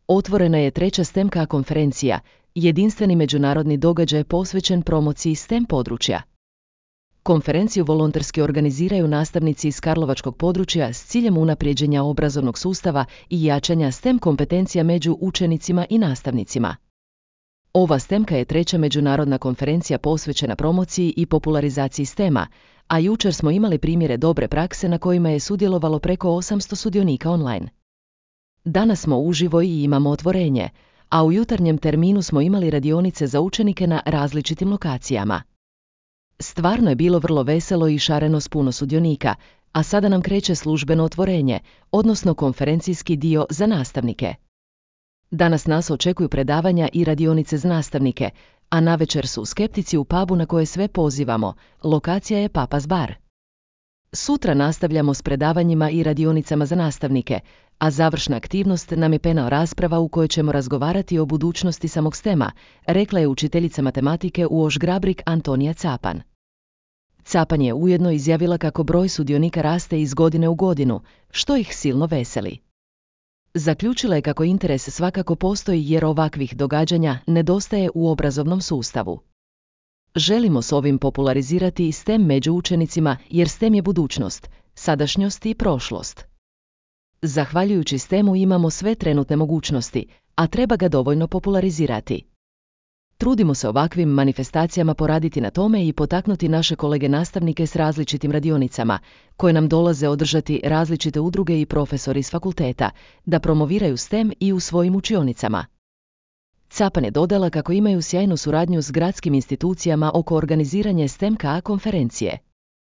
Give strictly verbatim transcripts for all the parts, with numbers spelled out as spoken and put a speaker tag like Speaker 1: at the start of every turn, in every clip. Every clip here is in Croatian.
Speaker 1: Otvorena je treća STEM-K konferencija, jedinstveni međunarodni događaj posvećen promociji STEM područja. Konferenciju volonterski organiziraju nastavnici iz karlovačkog područja s ciljem unaprijeđenja obrazovnog sustava i jačanja STEM kompetencija među učenicima i nastavnicima. Ova STEM-Ka je treća međunarodna konferencija posvećena promociji i popularizaciji STEM-a, a jučer smo imali primjere dobre prakse na kojima je sudjelovalo preko osamsto sudionika online. Danas smo uživo i imamo otvorenje, a u jutarnjem terminu smo imali radionice za učenike na različitim lokacijama. Stvarno je bilo vrlo veselo i šareno s puno sudionika, a sada nam kreće službeno otvorenje, odnosno konferencijski dio za nastavnike. Danas nas očekuju predavanja i radionice za nastavnike, a navečer su skeptici u pubu na koje sve pozivamo, lokacija je Papa's bar. Sutra nastavljamo s predavanjima i radionicama za nastavnike, a završna aktivnost nam je panel rasprava u kojoj ćemo razgovarati o budućnosti samog STEM-a, rekla je učiteljica matematike u Oš Grabrik Antonija Capan. Capan je ujedno izjavila kako broj sudionika raste iz godine u godinu, što ih silno veseli. Zaključila je kako interes svakako postoji jer ovakvih događanja nedostaje u obrazovnom sustavu. Želimo s ovim popularizirati STEM među učenicima jer STEM je budućnost, sadašnjost i prošlost. Zahvaljujući STEM-u imamo sve trenutne mogućnosti, a treba ga dovoljno popularizirati. Trudimo se ovakvim manifestacijama poraditi na tome i potaknuti naše kolege nastavnike s različitim radionicama, koje nam dolaze održati različite udruge i profesori s fakulteta, da promoviraju STEM i u svojim učionicama. Capan je dodala kako imaju sjajnu suradnju s gradskim institucijama oko organiziranja STEM-K konferencije.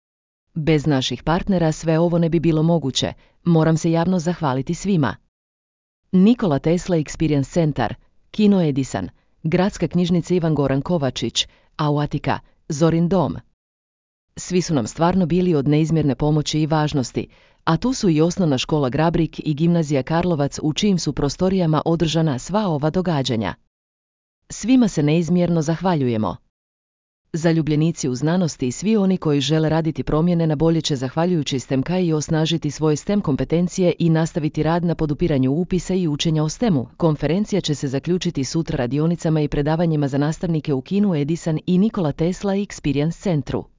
Speaker 1: Bez naših partnera sve ovo ne bi bilo moguće, moram se javno zahvaliti svima. Nikola Tesla Experience Centar, Kino Edison, Gradska knjižnica Ivan Goran Kovačić, Auatika, Zorin dom. Svi su nam stvarno bili od neizmjerne pomoći i važnosti, a tu su i osnovna škola Grabrik i gimnazija Karlovac u čijim su prostorijama održana sva ova događanja. Svima se neizmjerno zahvaljujemo. Zaljubljenici u znanosti i svi oni koji žele raditi promjene na bolje će zahvaljujući STEM-K i osnažiti svoje STEM kompetencije i nastaviti rad na podupiranju upisa i učenja o STEM-u. Konferencija će se zaključiti sutra radionicama i predavanjima za nastavnike u Kinu Edison i Nikola Tesla Experience centru.